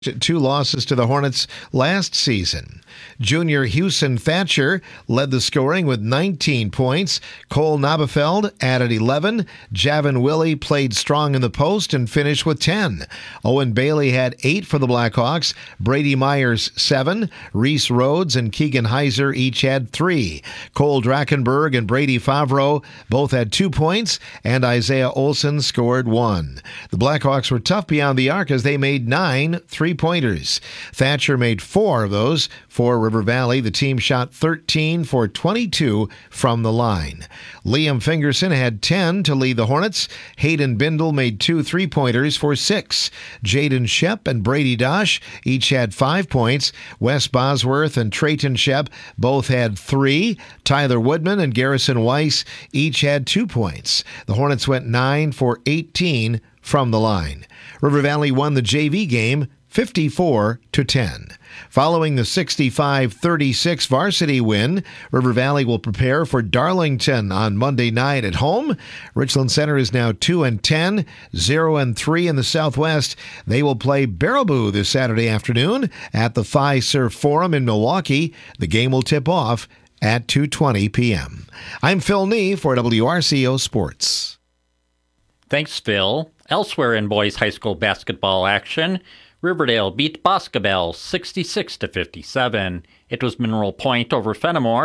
Two losses to the Hornets last season. Junior Houston Thatcher led the scoring with 19 points. Cole Nabafeld added 11. Javin Willie played strong in the post and finished with 10. Owen Bailey had 8 for the Blackhawks. Brady Myers 7. Reese Rhodes and Keegan Heiser each had 3. Cole Drakenberg and Brady Favreau both had 2 points, and Isaiah Olson scored 1. The Blackhawks were tough beyond the arc as they made 9 3-pointers. Thatcher made 4 of those for River Valley. The team shot 13 for 22 from the line. Liam Fingerson had 10 to lead the Hornets. Hayden Bindle made 2 3-pointers for 6. Jaden Shep and Brady Dosh each had 5 points. Wes Bosworth and Trayton Shep both had 3. Tyler Woodman and Garrison Weiss each had 2 points. The Hornets went 9 for 18 from the line. River Valley won the JV game 54-10. Following the 65-36 varsity win, River Valley will prepare for Darlington on Monday night at home. Richland Center is now 2-10, 0-3 in the Southwest. They will play Baraboo this Saturday afternoon at the Fiserv Forum in Milwaukee. The game will tip off at 2:20 p.m. I'm Phil Nee for WRCO Sports. Thanks, Phil. Elsewhere in boys high school basketball action, Riverdale beat Boscobel 66-57. It was Mineral Point over Fenimore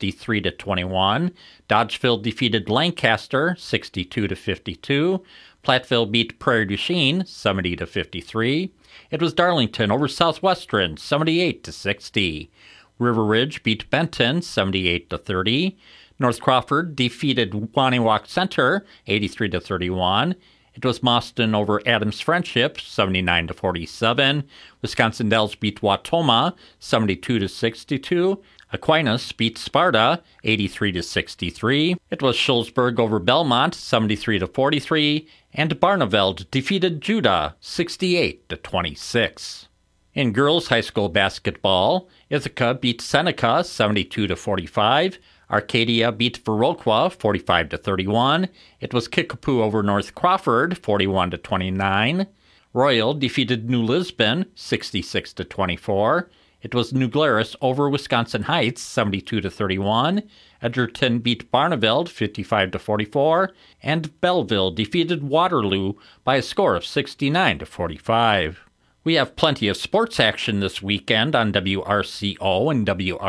63-21. Dodgeville defeated Lancaster 62-52. Platteville beat Prairie du Chien 70-53. It was Darlington over Southwestern 78-60. River Ridge beat Benton 78-30. North Crawford defeated Waniwak Center 83-31. It was Mauston over Adams Friendship 79-47. Wisconsin Dells beat Wautoma 72-62. Aquinas beat Sparta 83-63. It was Schulzburg over Belmont 73-43. And Barneveld defeated Judah 68-26. In girls high school basketball, Ithaca beat Seneca 72-45. Arcadia beat Viroqua 45-31. It was Kickapoo over North Crawford 41-29. Royal defeated New Lisbon 66-24. It was New Glarus over Wisconsin Heights 72-31. Edgerton beat Barneveld 55-44, and Belleville defeated Waterloo by a score of 69-45. We have plenty of sports action this weekend on WRCO and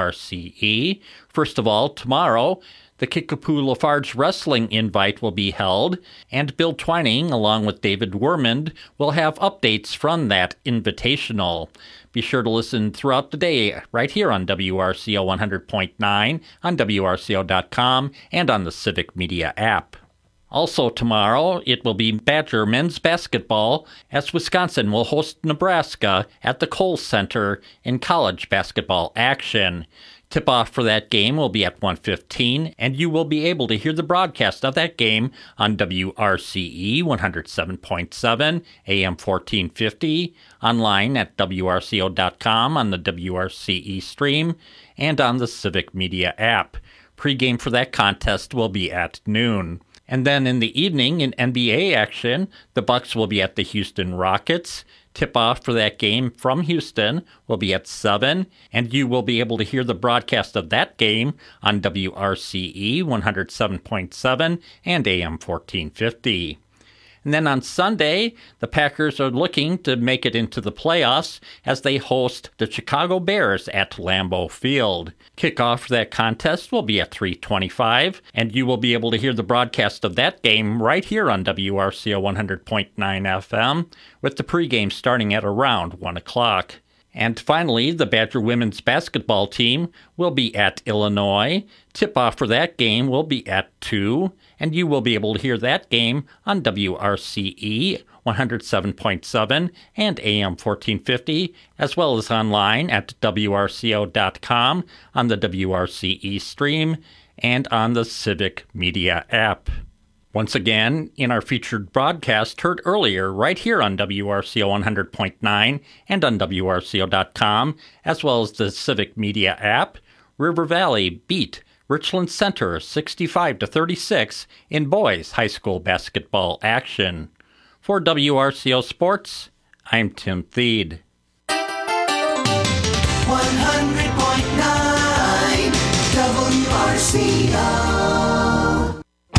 WRCE. First of all, tomorrow, the Kickapoo Lafarge Wrestling Invite will be held, and Bill Twining, along with David Wermond, will have updates from that invitational. Be sure to listen throughout the day right here on WRCO 100.9, on WRCO.com, and on the Civic Media app. Also tomorrow, it will be Badger men's basketball as Wisconsin will host Nebraska at the Kohl Center in college basketball action. Tip-off for that game will be at 1:15, and you will be able to hear the broadcast of that game on WRCE 107.7, AM 1450, online at WRCO.com on the WRCE stream, and on the Civic Media app. Pre-game for that contest will be at noon. And then in the evening, in NBA action, the Bucks will be at the Houston Rockets. Tip-off for that game from Houston will be at 7, and you will be able to hear the broadcast of that game on WRCE 107.7 and AM 1450. And then on Sunday, the Packers are looking to make it into the playoffs as they host the Chicago Bears at Lambeau Field. Kickoff for that contest will be at 3:25, and you will be able to hear the broadcast of that game right here on WRCO 100.9 FM, with the pregame starting at around 1 o'clock. And finally, the Badger women's basketball team will be at Illinois. Tip-off for that game will be at 2, and you will be able to hear that game on WRCE 107.7 and AM 1450, as well as online at WRCO.com, on the WRCE stream, and on the Civic Media app. Once again, in our featured broadcast heard earlier right here on WRCO 100.9 and on WRCO.com, as well as the Civic Media app, River Valley beat Richland Center 65-36 in boys high school basketball action. For WRCO Sports, I'm Tim Thede. 100.9 WRCO.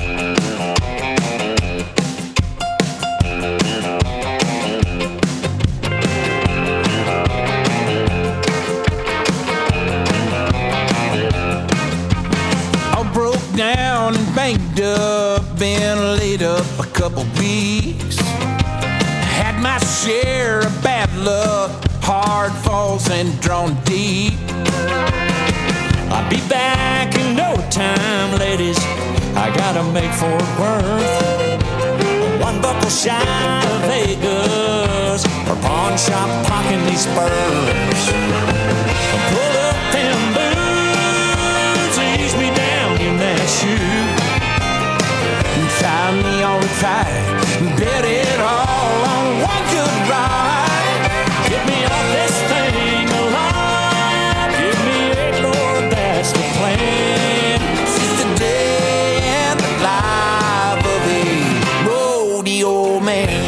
Down and banked up, been laid up a couple weeks. Had my share of bad luck, hard falls and drawn deep. I'll be back in no time, ladies. I gotta make Fort Worth. One buckle shy of Vegas, or pawn shop pocking these spurs. Pull up them boots, ease me down in that shoe. Tie me on tight, bet it all on one good ride. Get me off this thing alive. Give me it, Lord, that's the plan. This is the day and the life of a rodeo man.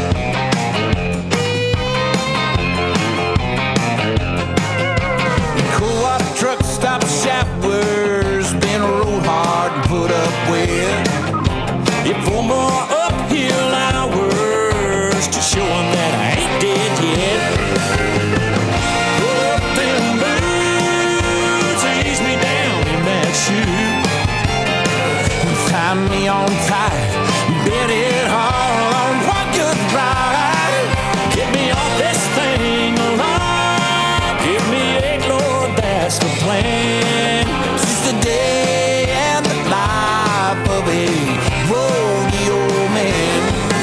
Cool water truck stop showers, been rode hard and put up with. If four more uphill hours to show them that I ain't dead yet. Pull up them boots, ease me down in that shoe. Tie me on tight, bet it all on one good ride. Get me off this thing alive. Give me eight, Lord, that's the plan. This is the day and the life of a rodeo man.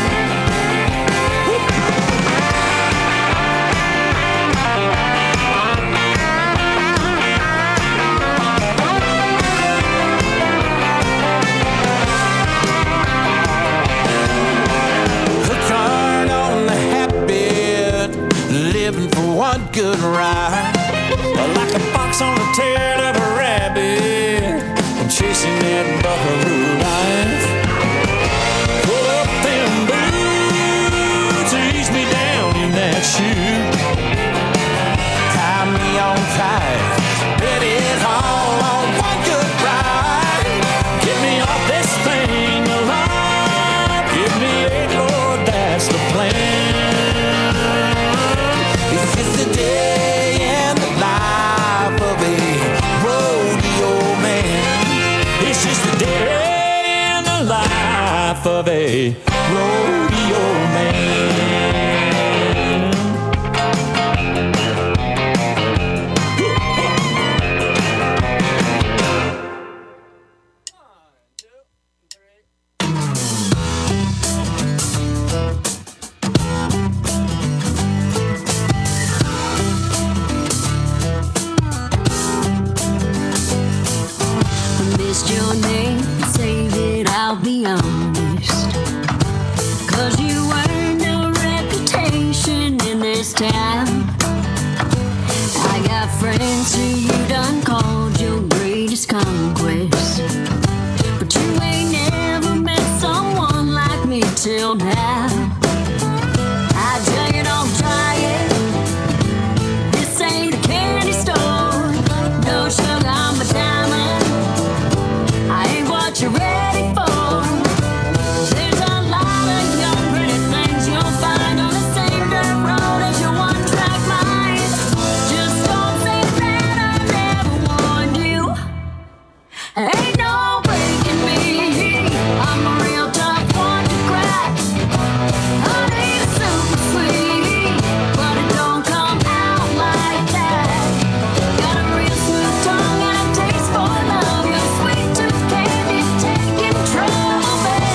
Hooked hard on the habit, living for one good ride. Like a fox on the tail of a rabbit, I'm chasing that buckaroo life. Pull up them boots, ease me down in that shoe. Tie me on tight, bet it all on one good ride. Get me off this thing alive. Give me eight, Lord, that's the plan. This is the day and the life of a rodeo man. It's just the day and the life of a rodeo man. Missed your name, save it, I'll be honest. 'Cause you earned a reputation in this town. I got friends who you done called your greatest conquest. But you ain't never met someone like me till now. I tell you, don't try it. This ain't a candy store. No sugar, I'm a diamond. I ain't what you're ready for. There's a lot of young pretty things you'll find on the same dirt road as your one-track mind. Just don't say that I never warned you. Ain't no breaking me. I'm a real tough one to crack. Honey, it's super sweet, but it don't come out like that. Got a real smooth tongue and a taste for love. You're sweet tooth candy, taking trouble,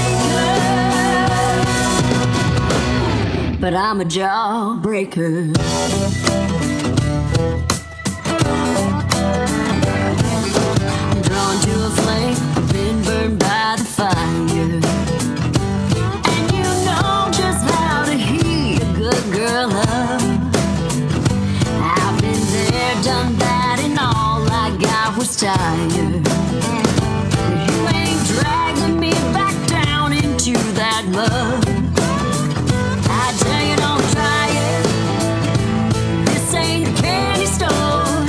baker. But I'm a jawbreaker. Drawn to a flame, I've been burned by the fire. And you know just how to heat a good girl up. I've been there, done that, and all I got was tired. You ain't dragging me back down into that mud. I tell you, don't try it. This ain't a candy store.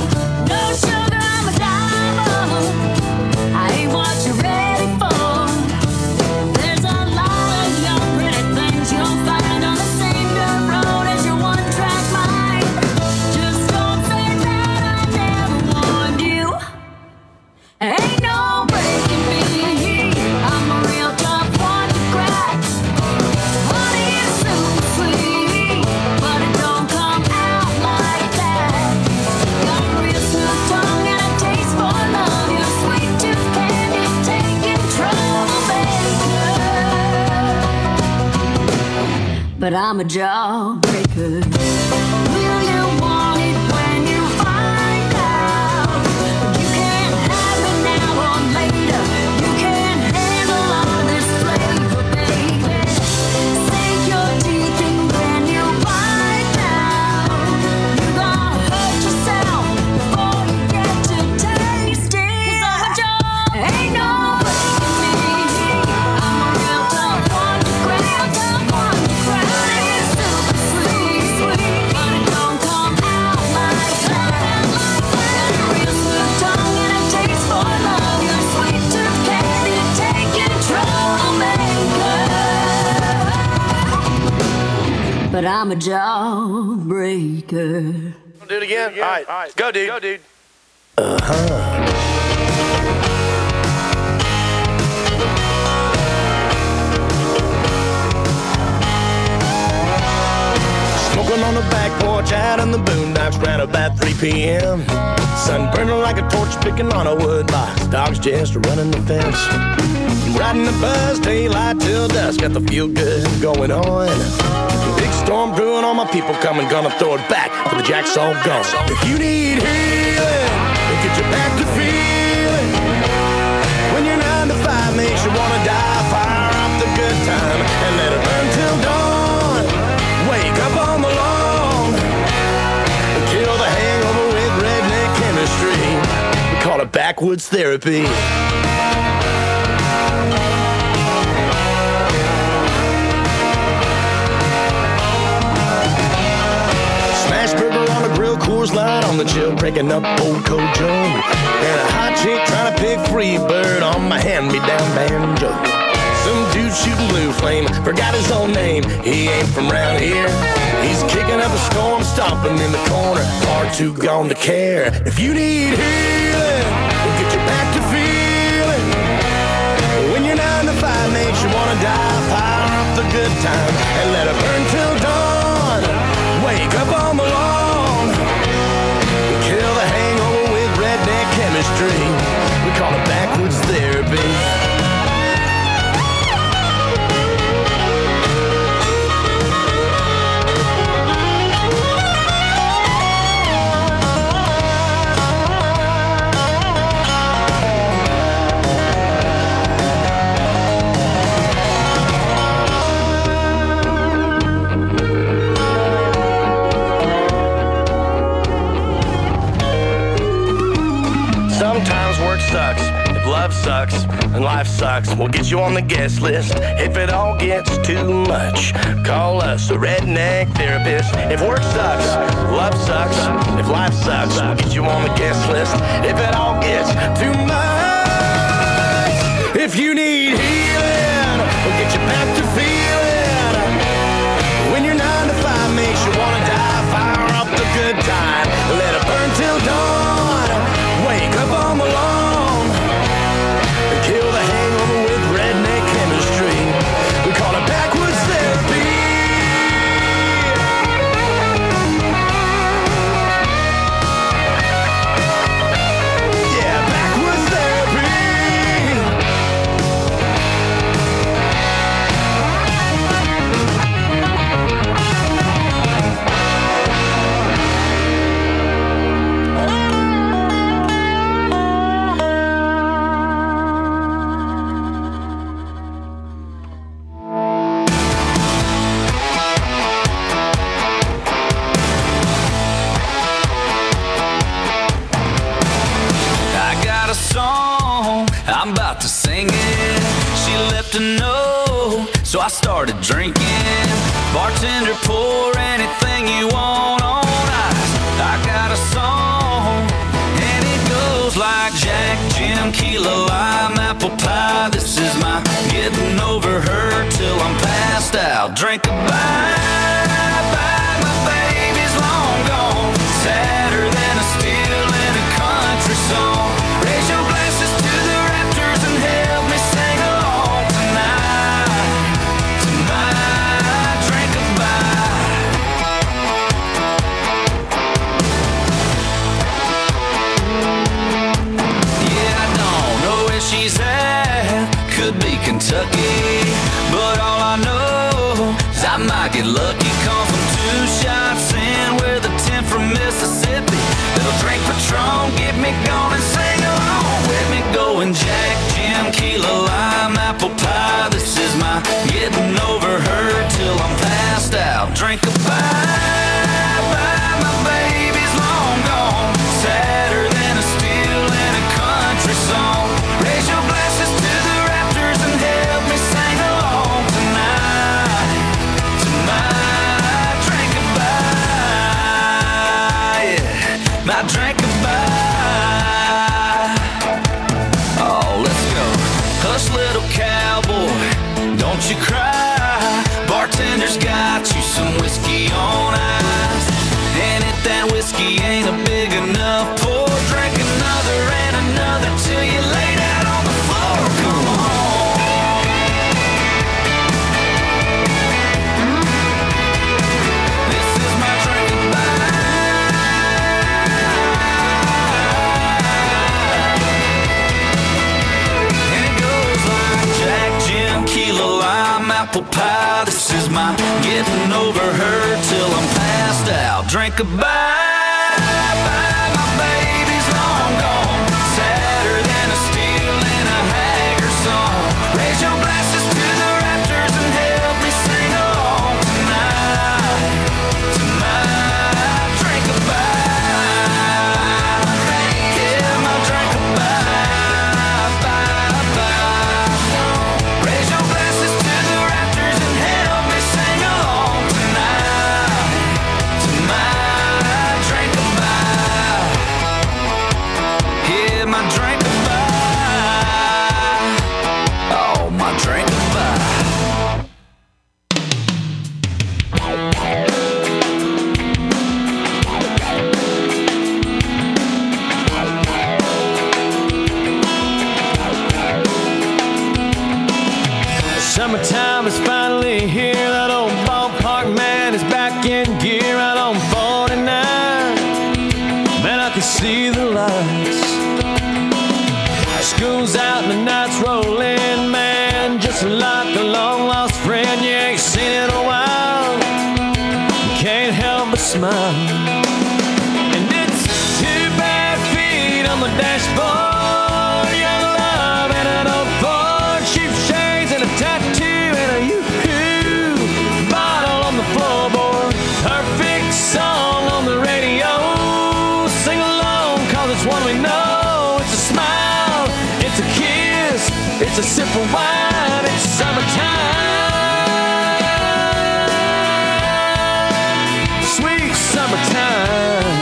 but I'm a jawbreaker. Will you want it when you find out? But you can't have me now or later. You can't handle all this flavor, baby. Sink your teeth in when you bite down. You're gonna hurt yourself before you get to taste it. 'Cause I'm a jaw, ain't no breaking me. I'm a real tough one to crack, tough one to crack. It's super sweet, sweet, but it don't come out like that. Got a real smooth tongue and a taste for love. You're sweet tooth candy, taking troublemaker. But I'm a jawbreaker. Do it again? All right. Go, dude. Go, dude. Smoking on the back porch out in the boondocks round about 3 p.m. Sun burning like a torch, picking on a wood box. Dogs just running the fence. Riding the buzz, daylight till dusk. Got the feel good going on. Big storm brewing, all my people coming. Gonna throw it back till the jack's all gone. If you need healing, we'll get you back to feeling. When your 9 to 5 makes you wanna die, fire up the good time and let it burn till dawn. Wake up on the lawn, kill the hangover with redneck chemistry. We call it backwoods therapy. Smash burger on the grill, Coors Light on the chill, breaking up old Kojo. And a hot chick trying to pick free bird on my hand-me-down banjo. Some dude shooting blue flame, forgot his own name. He ain't from round here. He's kicking up a storm, stomping in the corner. Far too gone to care. If you need healing, we'll get you back to feeling. When your 9 to 5 makes you wanna die, fire up the good time and let it burn till dawn. Wake up on the lawn, kill the hangover with redneck chemistry. We call it backwoods therapy. Sometimes work sucks, if love sucks, and life sucks, we'll get you on the guest list. If it all gets too much, call us a redneck therapist. If work sucks, love sucks, if life sucks, we'll get you on the guest list. If it all gets too much, if you need healing, we'll get you back to feeling. When your 9 to 5 makes you wanna die, fire up the good time, let it burn till dawn. Wake up on the lawn, kill the hangover with redneck chemistry. We call it backwoods therapy. Yeah, backwoods therapy. I got a song, I'm about to sing it. She left a note, so I started drinking. Bartender, pour anything you want on ice. I got a song, and it goes like Jack, Jim, Kilo, lime, apple pie. This is my getting over her till I'm passed out. Drink a bye, bye, my baby's long gone. Sadder than a steel in a country song. Raise your glasses to the Raptors and help me sing along tonight. Tonight, drink a bye. Yeah, I don't know where she's at. Could be Kentucky, but all I know is I I might get lucky, cause I'm 2 shots in with a 10 from Mississippi. Little drink Patron, get me going and sing along with me. Going Jack, Jim, Keela, lime, apple pie. This is my getting over her till I'm passed out. Drink a bye, bye, my baby's long gone. Sadder than a steel in a country song. Raise your glasses to the Raptors and help me sing along tonight. To my drink a bye, yeah, my drink a bye. Oh, let's go. Hush, little cowboy, don't you cry. Bartender's got you some whiskey on ice. And if that whiskey ain't a big enough pour, drink another and another till you laid out on the floor. Come on. This is my drink of and it goes like Jack, Jim, Keela, lime, apple pie. This is my getting over her till I'm passed out. Drink a bye, bye, my baby's long gone. Sadder than a steel in a Haggard song. Raise your glasses to the Raptors and help me sing along tonight. To my drink a bye, yeah, my drink a bye, bye, bye. Raise your glasses to the Raptors and help me sing along tonight. To my drink a bye, yeah, my drink a bye. Oh, my drink a bye. Summertime is finally here. That old ballpark man is back in gear out on 49. Man, I can see the lights. School's out and the nights roll in, man. Just like a long lost friend you ain't seen in a while. You can't help but smile. And it's 2 bad feet on the dashboard. Young love and an old Ford. Cheap shades and a tattoo and a yoo-hoo bottle on the floorboard. Perfect song on the radio. Sing along, cause it's one we know. It's a smile, it's a kiss, it's a sip of wine. It's summertime, sweet summertime.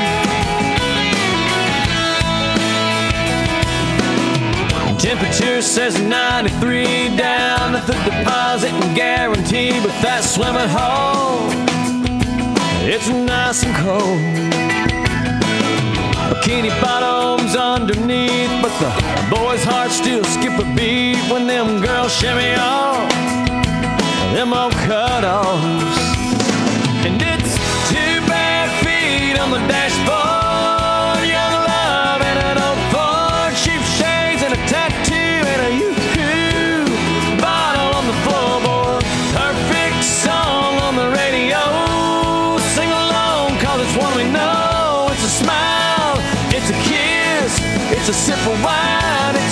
Temperature says 93 down at the deposit and guarantee, but that swimming hole, it's nice and cold. Bikini bottoms underneath, but the boys' hearts still skip a beat when them girls shimmy off them old cutoffs. And it's 2 bad feet on the dashboard. Young love and an old Ford. Cheap shades and a tattoo and a yoo-hoo bottle on the floorboard. Perfect song on the radio. Sing along, cause it's one we know. It's a smile, it's a kiss, it's a sip of wine. It's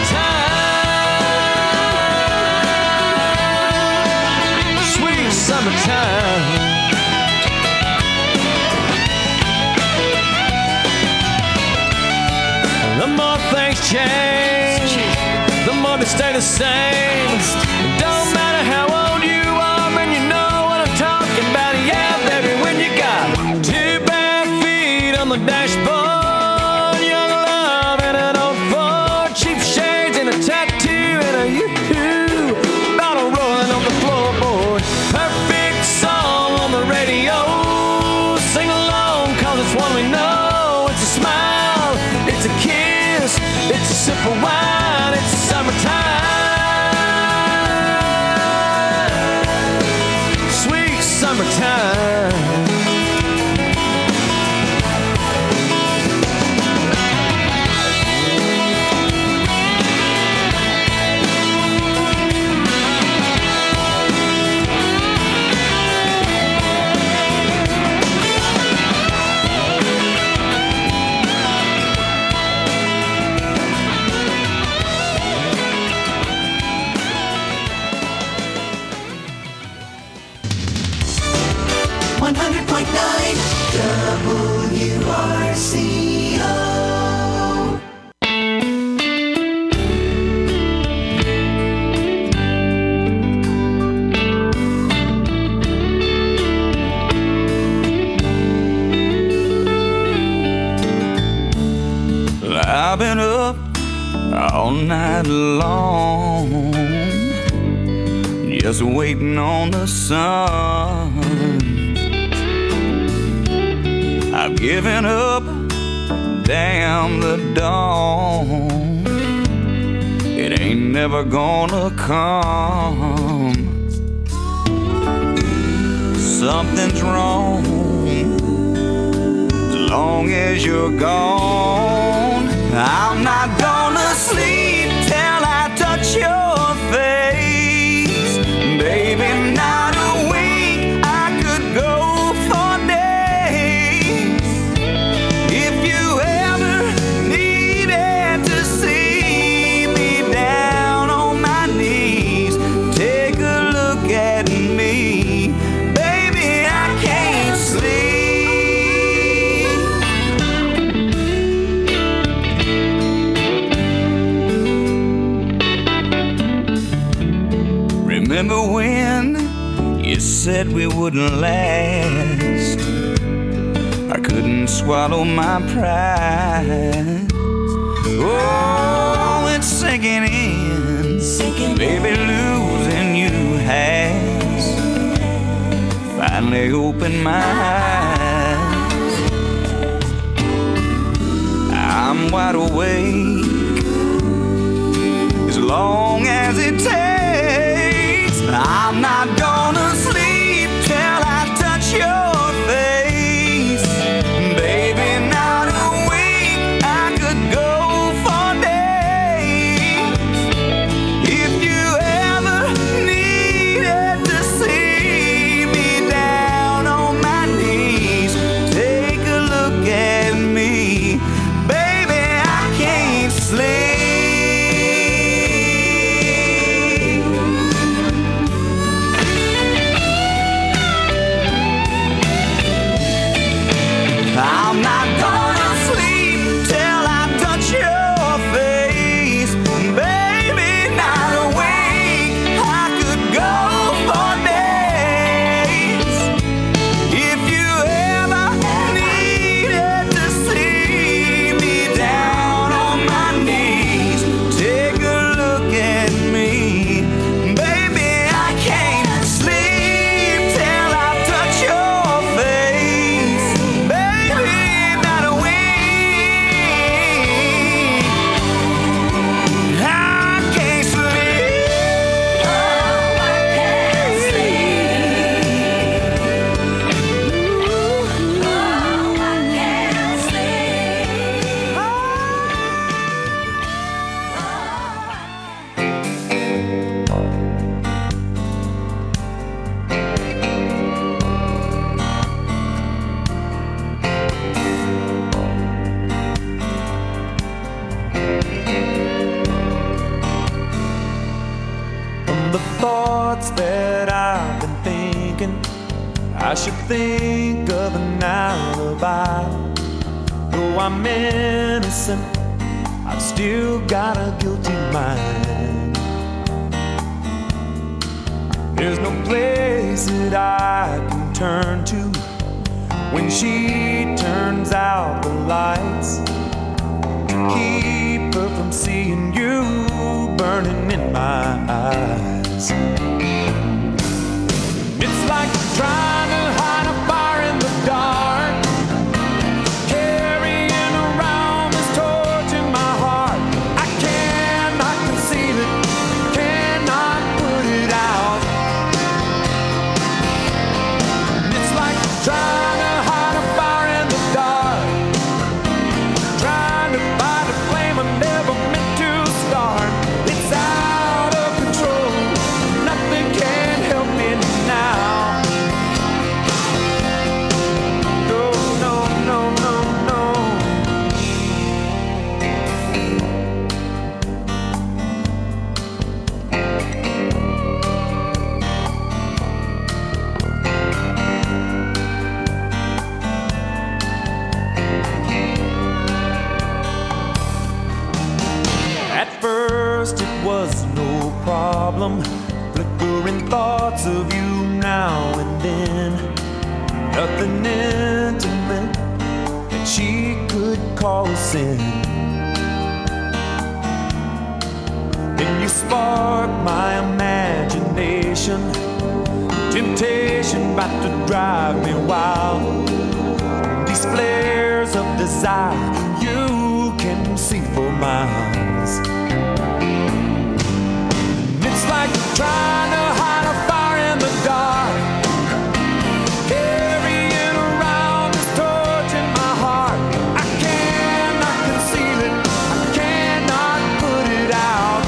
summertime, sweet summertime. The more things change, the more they stay the same. It don't matter how old you are, man, you know what I'm talking about. Yeah, baby, when you got 2 bad feet on the dashboard. Young love and an old Ford. Cheap shades and a tattoo and a yoo-hoo bottle rolling on the floorboard. Perfect song on the radio. Sing along, cause it's one we know. It's a smile, it's a kiss, it's a sip of wine. It's summertime, sweet summertime. I've been up all night long, just waiting on the sun. I've given up, damn the dawn. It ain't never gonna come. Something's wrong as long as you're gone. I'm not gonna sleep till I touch your face. Baby, not a week, I could go for days. If you ever needed to see me down on my knees, take a look at me. Baby, I can't sleep. Remember when you said we wouldn't last? I couldn't swallow my pride. Oh, it's sinking in. Baby, losing you has finally opened my eyes. I'm wide awake as long as it takes. I'm not gonna sleep till I touch your face. Baby, not a week, I could go for days. If you ever needed to see me down on my knees, take a look at me. Baby, I can't sleep. I'm not gonna sleep till I touch your face. Baby, not a week, I could go for days. If you ever needed to see me down on my knees, take a look at me. Baby, I can't sleep till I touch your face. Baby, not a week, I can't sleep. Oh, I can't sleep. Oh, I can't sleep. From the thoughts that I've been thinking, I should think of an alibi. Though I'm innocent, I've still got a guilty mind. There's no place that I can turn to when she turns out the lights to keep her from seeing you burning in my eyes. It's like trying to hide a fire in the dark, carrying around this torch in my heart. I cannot conceal it, cannot put it out. It's like trying to hide a fire in the dark, trying to fight a flame I never meant to start. It's out of control, nothing can help me now. No, no, no, no, no. At first it was no problem, flickering thoughts of you now and then. Nothing intimate that she could call a sin. spark my imagination. Temptation about to drive me wild. These flares of desire you can see for miles. And it's like trying to hide a fire in the dark. Carrying around this torch in my heart. I cannot conceal it, I cannot put it out.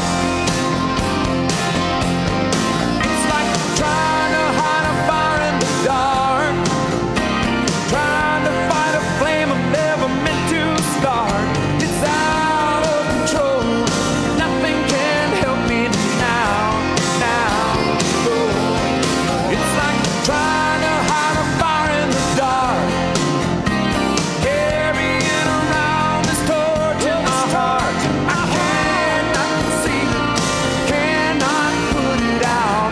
It's like trying to hide a fire in the dark. Trying to fight a flame I've never meant to start. It's out of control, nothing can help me now. Oh. It's like trying to hide a fire in the dark. Carrying around this torch in my heart. I cannot conceal it, cannot put it out.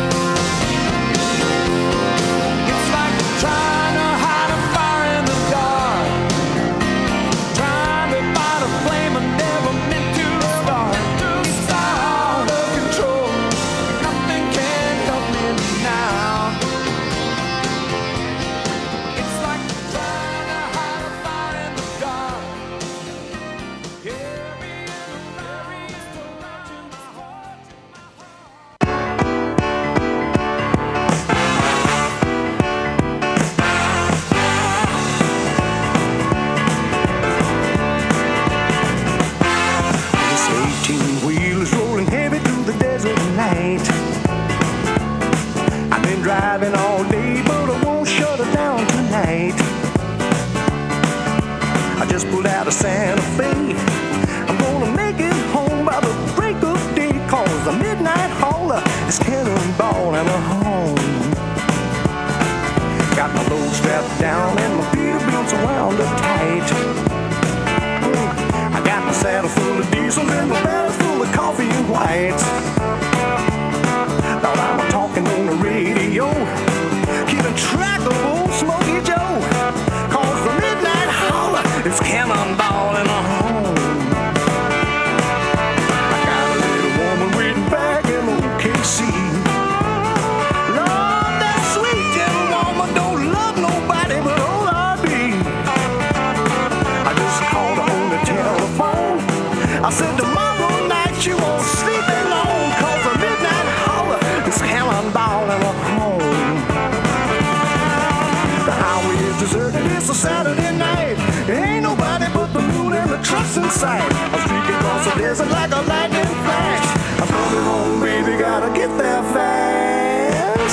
It's like trying to hide a fire in the dark. Trying to fight a flame I never meant to start. It's out of control, nothing can help me now. It's like trying to hide a fire in the dark. Carrying around this torch in my heart. This 18-wheel is rolling heavy through the desert night. I've been driving all day, but I won't shut it down tonight. I just pulled out of Santa Fe. I'm gonna make it home by the break of day, 'cause the midnight hauler is cannonball and a home. Got my load strapped down and my feet belts wound up tight. I got my saddle full of diesel and my barrel full of coffee and whites. Thought I was talking on the radio, keeping track of old Smokey Joe. 'Cause the midnight hauler is cannonball in a home. I got a little woman waiting back in OKC. Lord, that sweet gentle woman don't love nobody but old RB. I just called her on the telephone. I said tomorrow night she won't sleep alone, 'cause the midnight hauler is cannonball in a home. The highway is deserted, it's a Saturday night. There ain't nobody but the moon and the trucks in sight. I'm streaking across the desert like a lightning flash. I'm coming home, baby, gotta get there fast.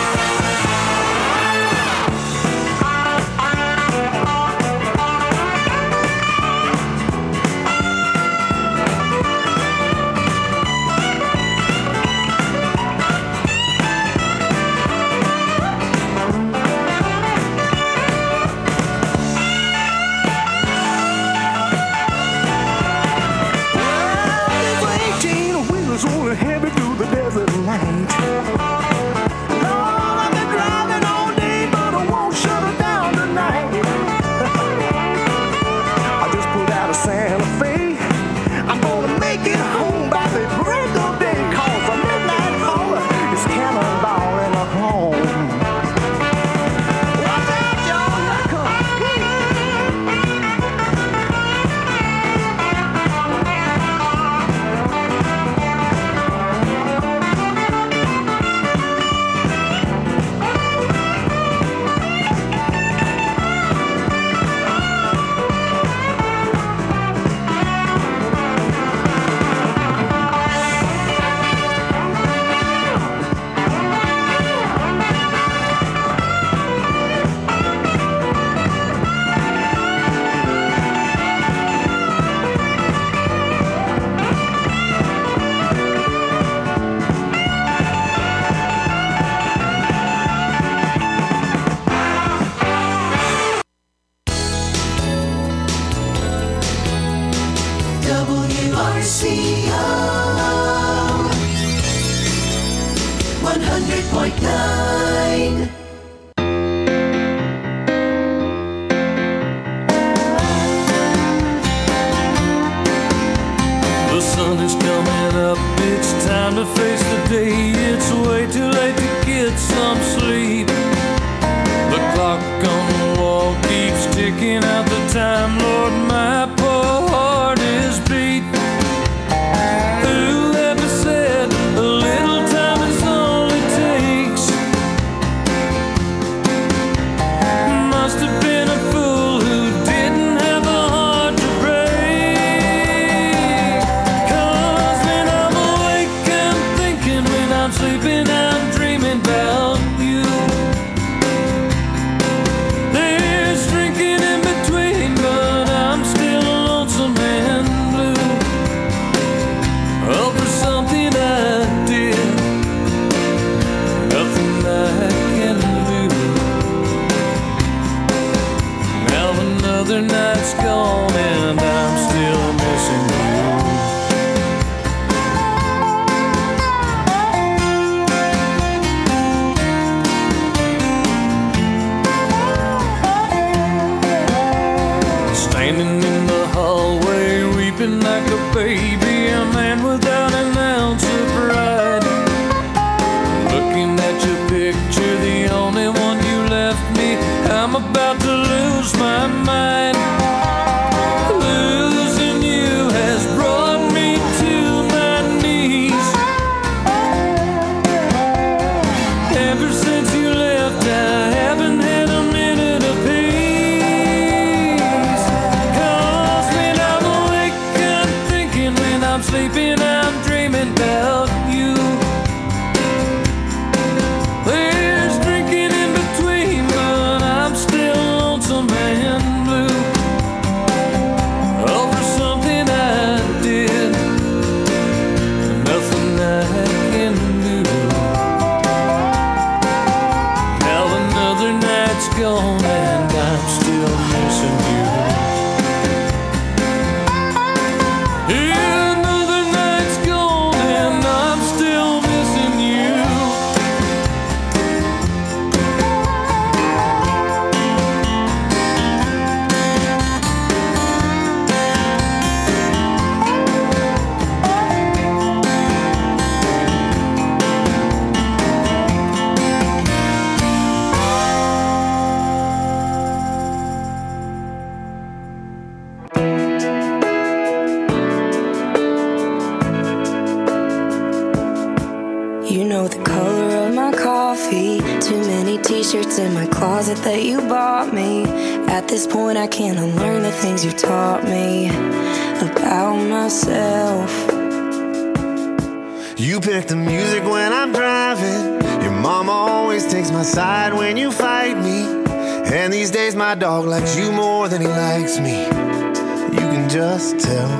Rolling heavy through the desert night. Lord, I've been driving all day, but I won't shut it down tonight. I just pulled out of Santa Fe. I'm gonna make it home by the break of day, 'cause the midnight hauler is cannonball in a home. Watch out, y'all, here I come. WRCO 100.9. The sun is coming up, it's time to face the day. It's way too late to get some sleep. The clock on the wall keeps ticking out the time. Lord, my poor heart is beat. Whoever said a little time is all it takes must have been a fool who didn't have a heart to break. 'Cause when I'm awake, I'm thinking. When I'm sleeping, I'm dreaming about you. There's drinking in between, but I'm still lonesome and blue. Over something I did, nothing I can do. Now another night's gone and I'm still missing you. Standing in the hallway, weeping like a baby, a man without an ounce of pride. Looking at your picture, the only one you left me, I'm about to lose my mind. Losing you has brought me to my knees. Ever since you left, I haven't had a minute of peace. 'Cause when I'm awake, I'm thinking. When I'm sleeping, I'm dreaming about you. There's drinking in between, but I'm still lonesome and blue. Over something I did, nothing I can do. Now another night's gone and I'm still missing you. Another night's gone and I'm still missing you. You know the color of my coffee. Too many t-shirts in my closet that you bought me. At this point I can't unlearn the things you've taught me about myself. You pick the music when I'm driving. Your mama always takes my side when you fight me. And these days my dog likes you more than he likes me. You can just tell.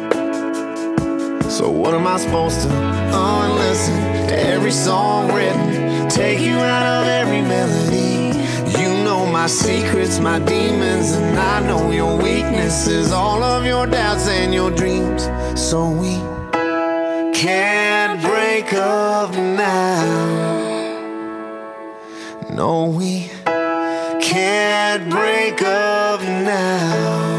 So what am I supposed to unlisten to every song written? Take you out of every melody. You know my secrets, my demons, and I know your weaknesses, all of your doubts and your dreams. So we can't break up now. No, we can't break up now.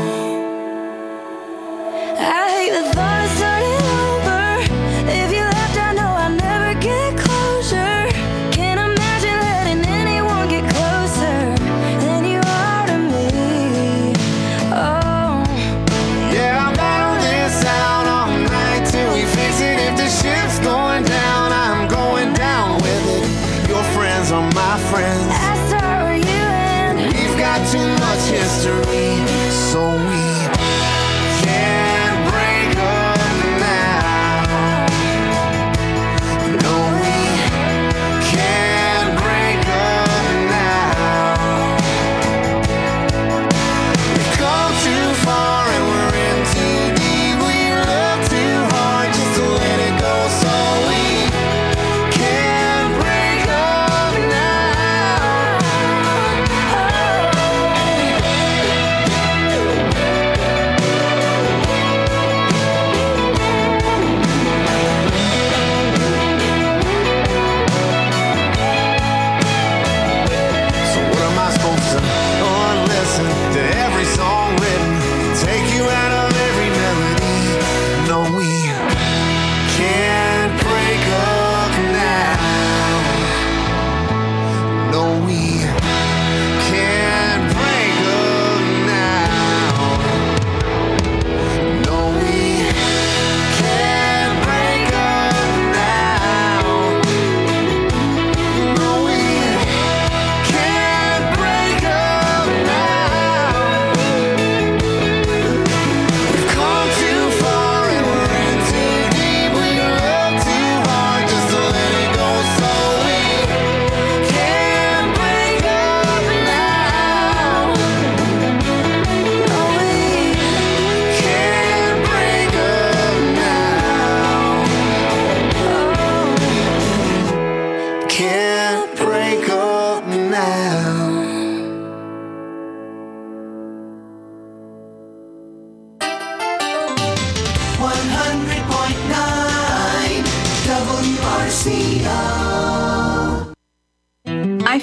I hate the thought of starting over. If you left, I know I'll never get closure. Can't imagine letting anyone get closer than you are to me. Oh, Yeah, I'll battle this out all night till we fix it. If the ship's going down, I'm going down with it. Your friends are my friends. I start where you end. We've got too much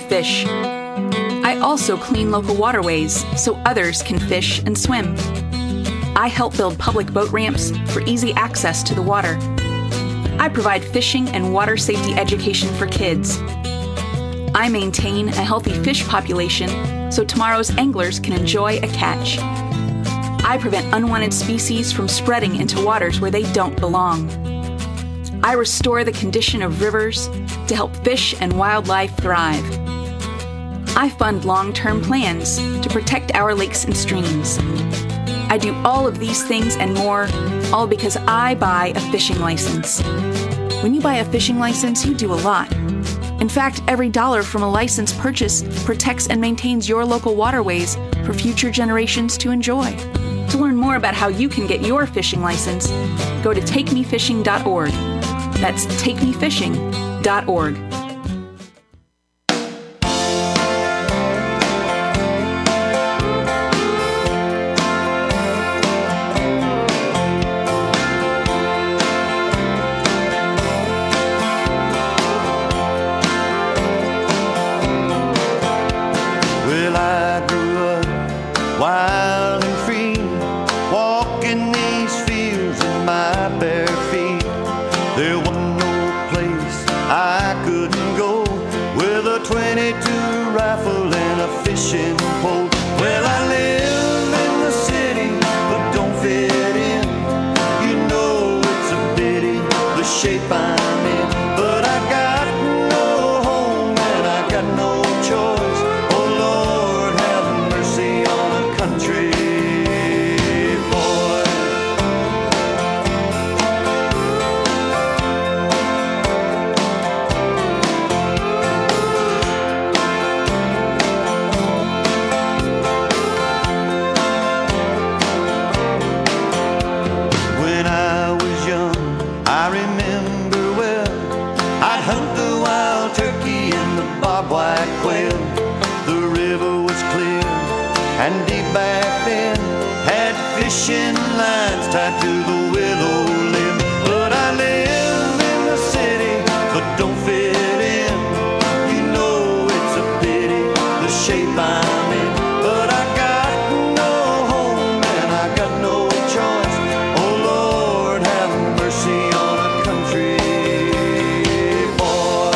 fish. I also clean local waterways so others can fish and swim. I help build public boat ramps for easy access to the water. I provide fishing and water safety education for kids. I maintain a healthy fish population so tomorrow's anglers can enjoy a catch. I prevent unwanted species from spreading into waters where they don't belong. I restore the condition of rivers to help fish and wildlife thrive. I fund long-term plans to protect our lakes and streams. I do all of these things and more, all because I buy a fishing license. When you buy a fishing license, you do a lot. In fact, every dollar from a license purchase protects and maintains your local waterways for future generations to enjoy. To learn more about how you can get your fishing license, go to takemefishing.org. That's takemefishing.org. Well, I grew up wild and free, walking these fields in my bare feet. There wasn't no place I couldn't go with a 22 rifle and a fishing pole. Well, I live in the city, but don't fit in. You know it's a pity the shape I'm in. But I got no home and I got no choice. Oh Lord, have mercy on a country boy. When I was young, I remember well, I'd hunt the wild turkey and the bobwhite quail. The river was clear and deep back then, had fishing lines tied to the willow limb. But I live in the city, but don't fit in. You know it's a pity the shape I'm in. But I got no home and I got no choice. Oh Lord, have mercy on a country boy.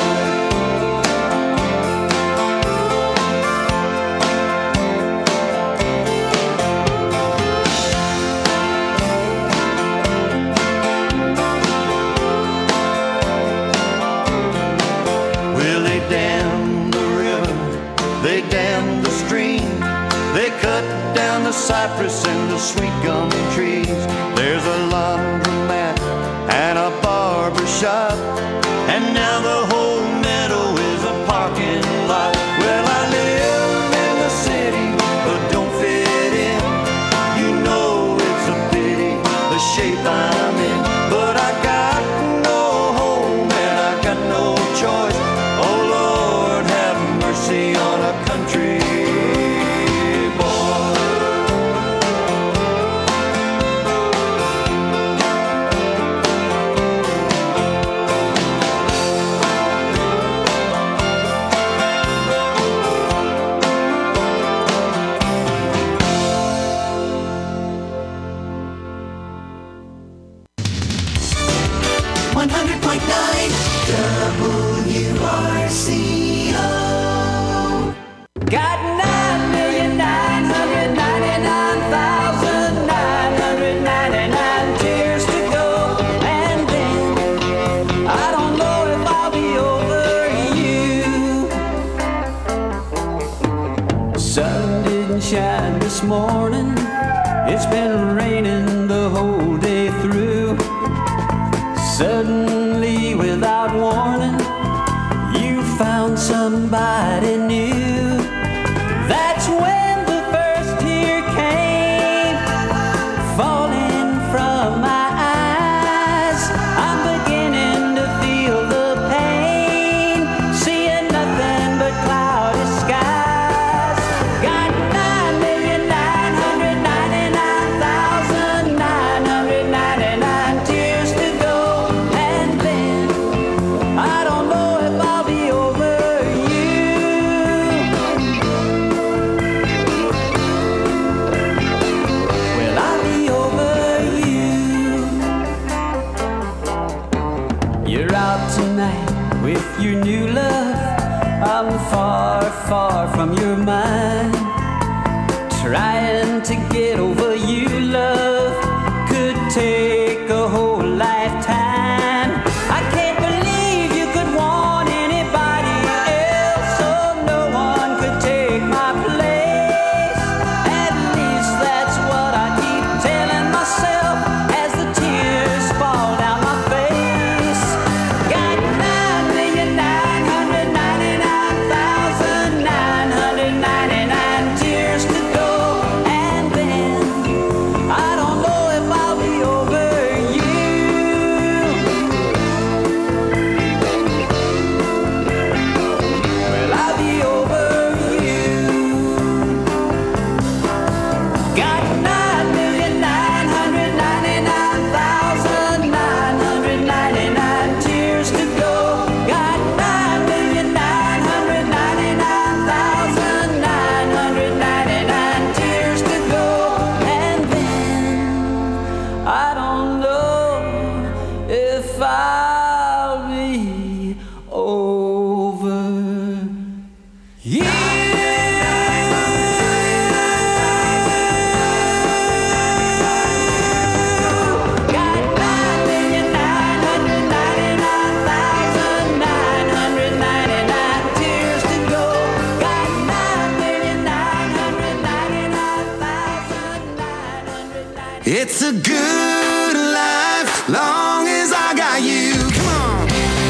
Well, they dammed the river, they dammed the stream, they cut down the cypress and the sweet gum trees. There's a laundromat and a barber shop, and now the whole meadow is a parking lot. Well, I live in the city, but don't fit in. You know it's a pity the shape I'm in. But I got no home and I got no choice. Oh Lord, have mercy on a country boy. WRCO. Got 9,999,999 tears to go, and then I don't know if I'll be over you. Sun didn't shine this morning. It's been raining the whole day through. Suddenly, without warning, you found somebody new. That's when the first tear came, falling from my eyes. I'm beginning to feel the pain, seeing nothing but cloudy skies. Got 9,999,999 over you, love, could take a whole lifetime. I can't believe you could want anybody else, so no one could take my place. At least that's what I keep telling myself as the tears fall down my face. Got 9,999,999 tears to go, and then I don't know if I'll be over you. Well, I'll be over you. Got 9,999,999 tears to go. Got 9,999,999 tears to go, and then I don't know if I'll be over you. Got 9,999,999 tears to go. Got 9,999,999. It's a good life, long as I got you. Come on.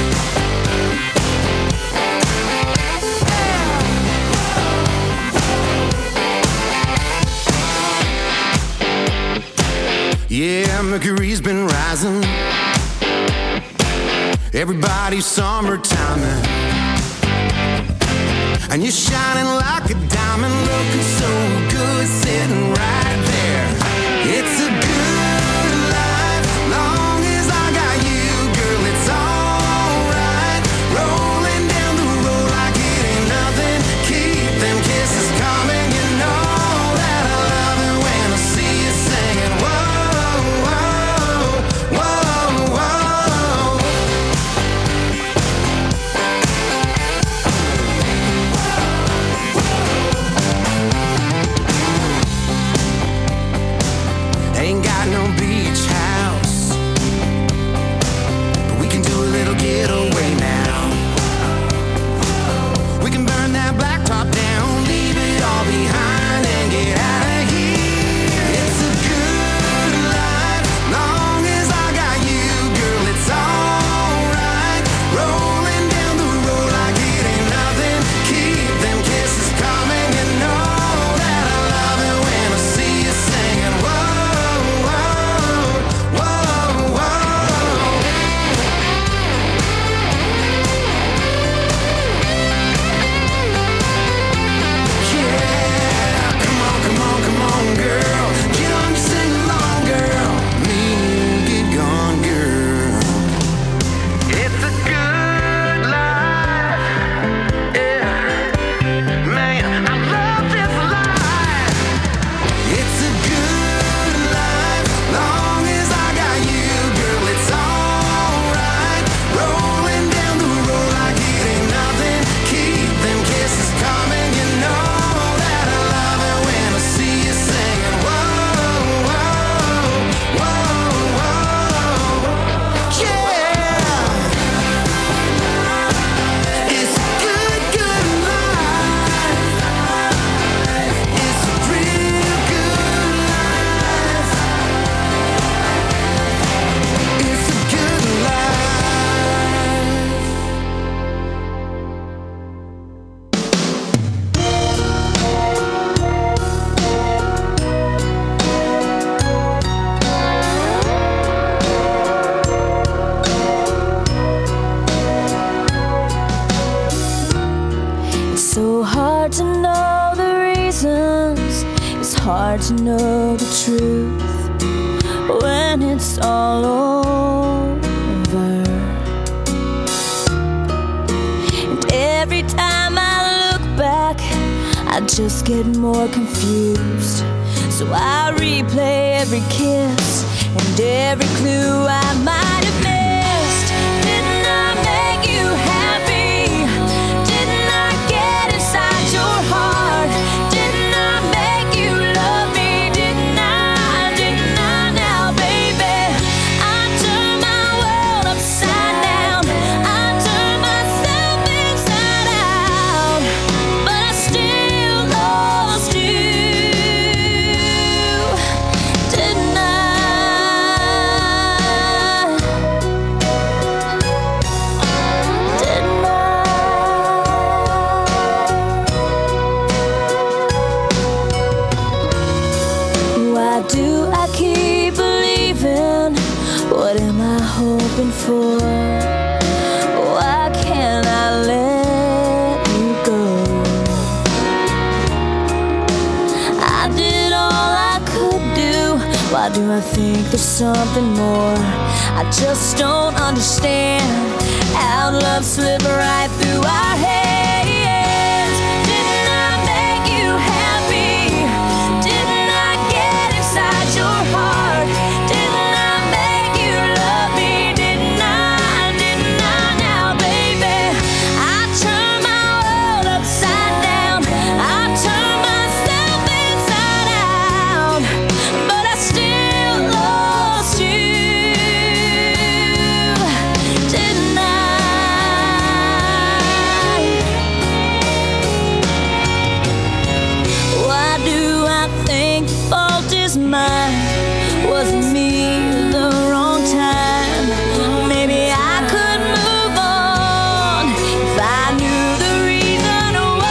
Yeah, Mercury's been rising. Everybody's summertime, and you're shining like a diamond, looking so good, sitting right there. It's a good life, long as I got you, girl. It's alright, rolling down the road like it ain't nothing. Keep them kisses coming, you know that I love it when I see you singing. Whoa, whoa, whoa, whoa. Ain't got no beach house, but we can do a little getaway now. We can burn that blacktop down, leave it all behind, and get out of here. It's a good life, long as I got you, girl. It's alright, rolling down the road like it ain't nothing. Keep them kisses coming, you know that I love it when I see you singing. Whoa, whoa, whoa, whoa. Yeah, come on, come on, come on, girl. Get on, you sing along, girl. Me and you get gone, girl. It's a good life, yeah. Man, I love this life. It's a good life, long as I got you, girl. It's alright, rolling down the road like it ain't nothing. Keep them kisses coming, you know that I love it when I see you singing. Whoa, whoa, whoa, whoa. Yeah, it's a good, good life. It's a real good life. It's a good life. It's so hard to know the reasons. It's hard to know the truth when it's all over. And every time I look back, I just get more confused. So I replay every kiss and every clue I might have missed. Didn't I make you happy? Didn't I get inside your heart? Didn't I make you love me? Didn't I Why do I keep believing? What am I hoping for? Why can't I let you go? I did all I could do. Why do I think there's something more? I just don't understand how love slipped right through our hands. Didn't I make you happy? Didn't I get inside your heart? Didn't I make you love me? Didn't I now, baby? I turned my world upside down. I turned myself inside out, but I still lost you. Didn't I? Why do I think the fault is mine? Was it me the wrong time? Maybe I could move on if I knew the reason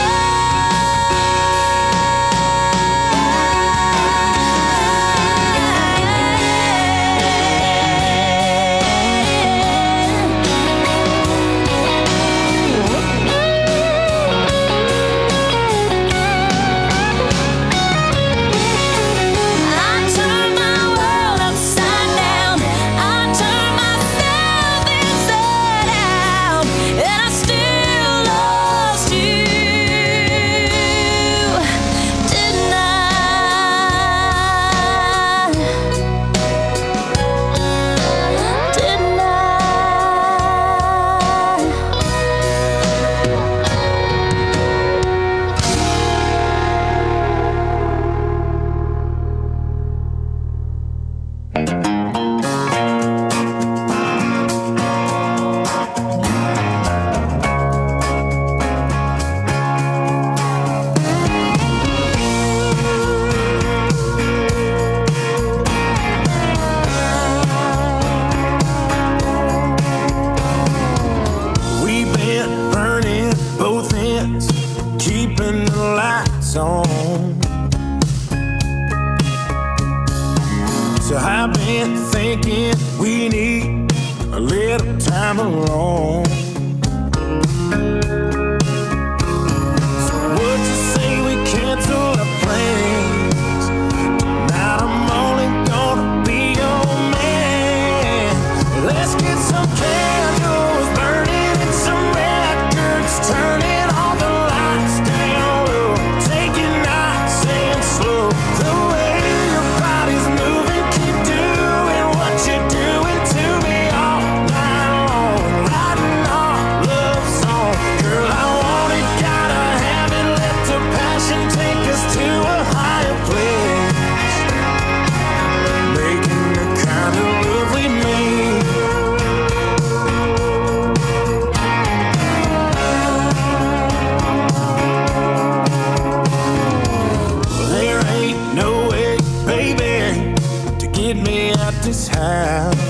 I turned my world upside down. I turned myself inside out, and I still lost you. Didn't I? Didn't I? We've been burning both ends, keeping the lights on. So I've been thinking we need a little time alone. So would you say we cancel our plans? Tonight I'm only gonna be your man. Let's get some candles burning and some records turning, all the lights down low. Take it nice and slow. The way your body's moving, keep doing what you're doing to me all night long. Writing our love song. Girl, I want it, gotta have it. Let the passion take us to a higher place. Making the kind of love we made. There ain't no way, baby, to get me out this house.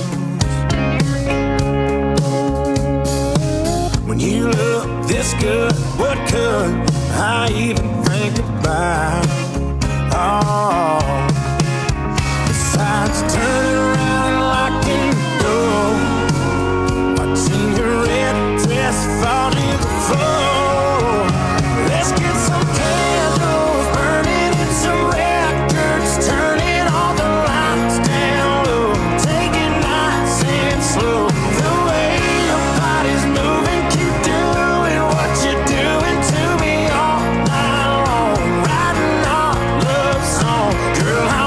When you look this good, what could I even think about? Oh, besides turning around and locking the door, watching your red dress fall to the floor. Let's get some candles burning and some records turning, all the lights down low. Take it nice and slow. The way your body's moving, keep doing what you're doing to me all night long. Writing our love song. Girl, I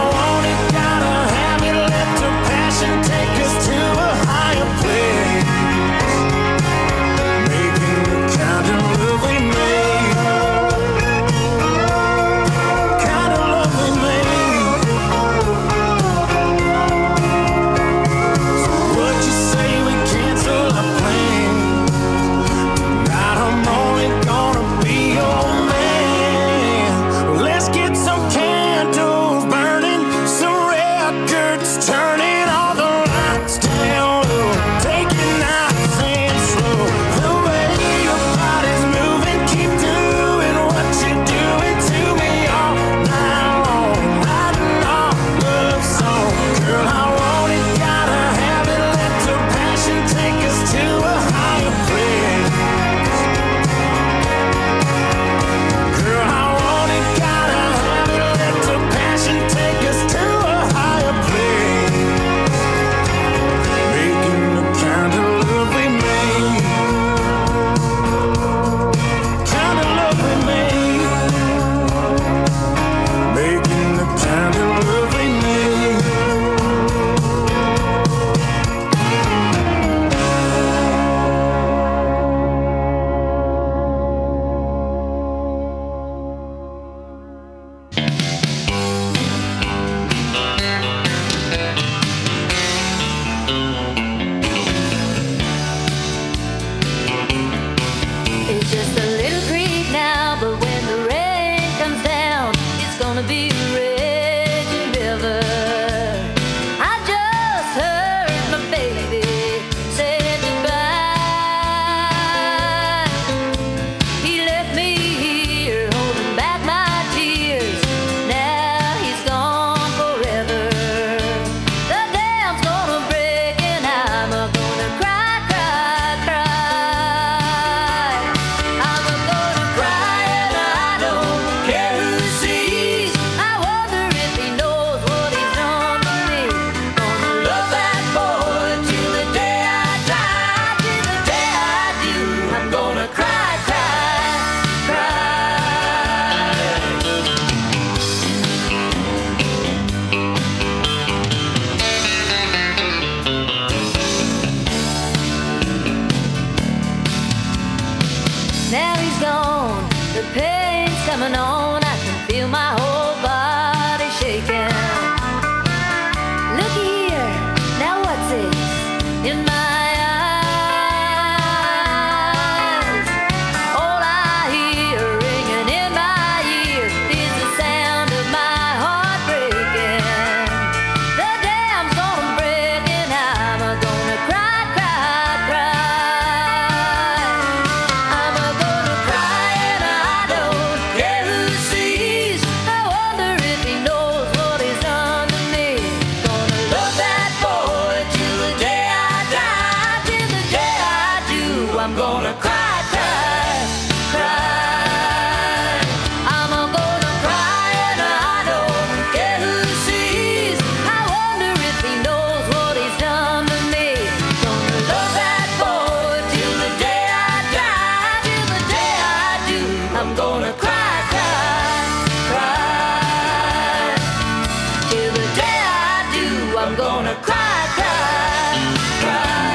I'm gonna cry, cry, cry.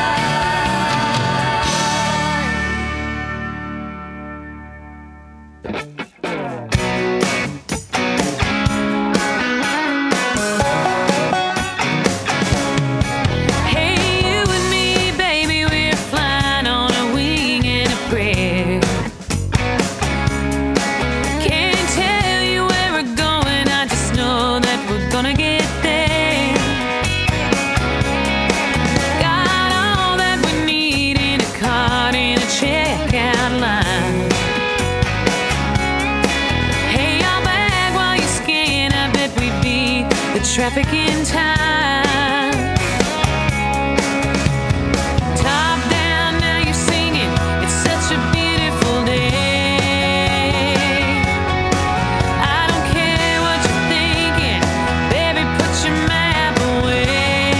Traffic in time. Top down, now you're singing. It's such a beautiful day. I don't care what you're thinking, baby, put your map away.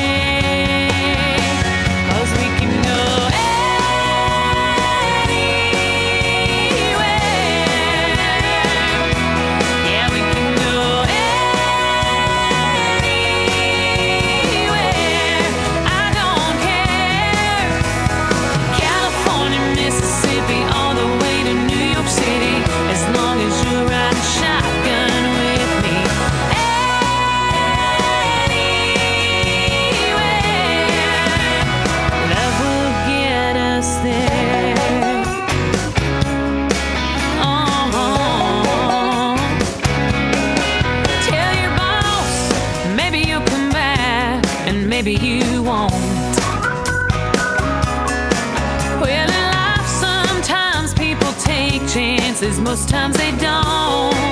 'Cause we can go anywhere. Yeah, we can go maybe you won't. Well, in life sometimes people take chances, most times they don't.